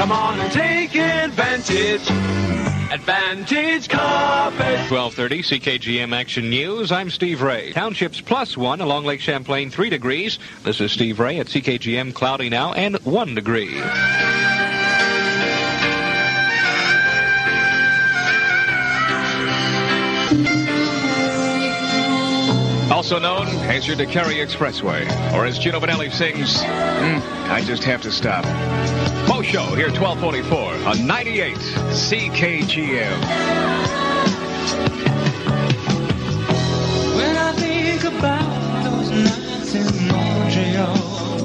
Come on and take advantage. Advantage Carpet. 12:30 CKGM Action News. I'm Steve Ray. Townships +1 along Lake Champlain, 3 degrees. This is Steve Ray at CKGM. Cloudy now and 1 degree. Also known as your DeCarry Expressway, or as Gino Vanelli sings, I just have to stop. Mo Show here, 1244 on 98 CKGM. When I think about those nights in Montreal,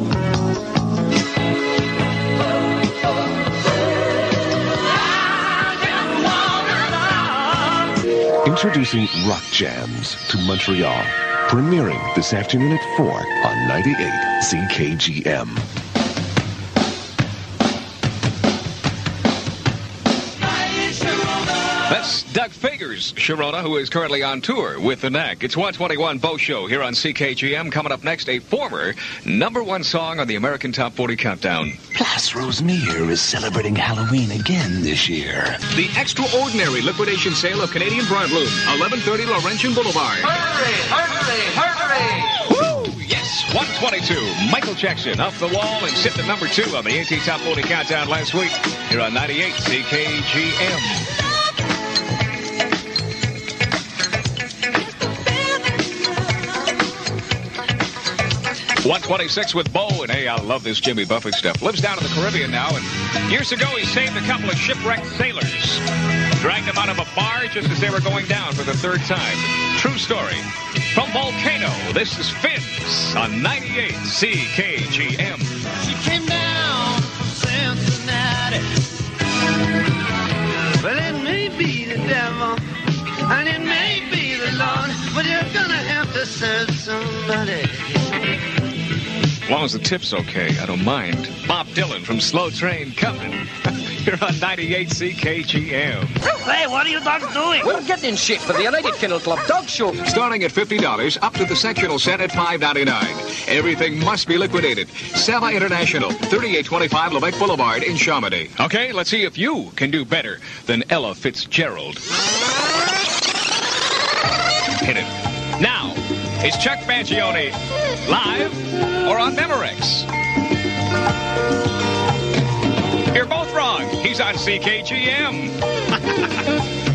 Introducing Rock Jams to Montreal. Premiering this afternoon at 4 on 98 CKGM. That's Doug Fagers, Sharona, who is currently on tour with the Knack. It's 121 Bo Show here on CKGM. Coming up next, a former #1 song on the American Top 40 Countdown. Plus, Rosemere is celebrating Halloween again this year. The extraordinary liquidation sale of Canadian Broadloom, 1130 Laurentian Boulevard. Hurry, hurry, hurry. Woo! Yes, 122. Michael Jackson off the wall and sitting at number 2 on the AT Top 40 Countdown last week. Here on 98 CKGM. 126 with Bo, and hey, I love this Jimmy Buffett stuff. Lives down in the Caribbean now, and years ago he saved a couple of shipwrecked sailors. Dragged them out of a bar just as they were going down for the 3rd time. True story. From Volcano, this is Fins on 98 CKGM. she came down from Cincinnati. Well, it may be the devil, and it may be the Lord, but you're gonna have to serve somebody. As long as the tip's okay, I don't mind. Bob Dylan from Slow Train coming. You're on 98 CKGM. Hey, what are you dogs doing? We're getting shit for the United Kennel Club Dog Show. Starting at $50, up to the sectional set at $5.99. Everything must be liquidated. Seva International, 3825 Lebec Boulevard in Chamonix. Okay, let's see if you can do better than Ella Fitzgerald. Hit it. Now, is Chuck Mangione live or on Memorex? You're both wrong. He's on CKGM.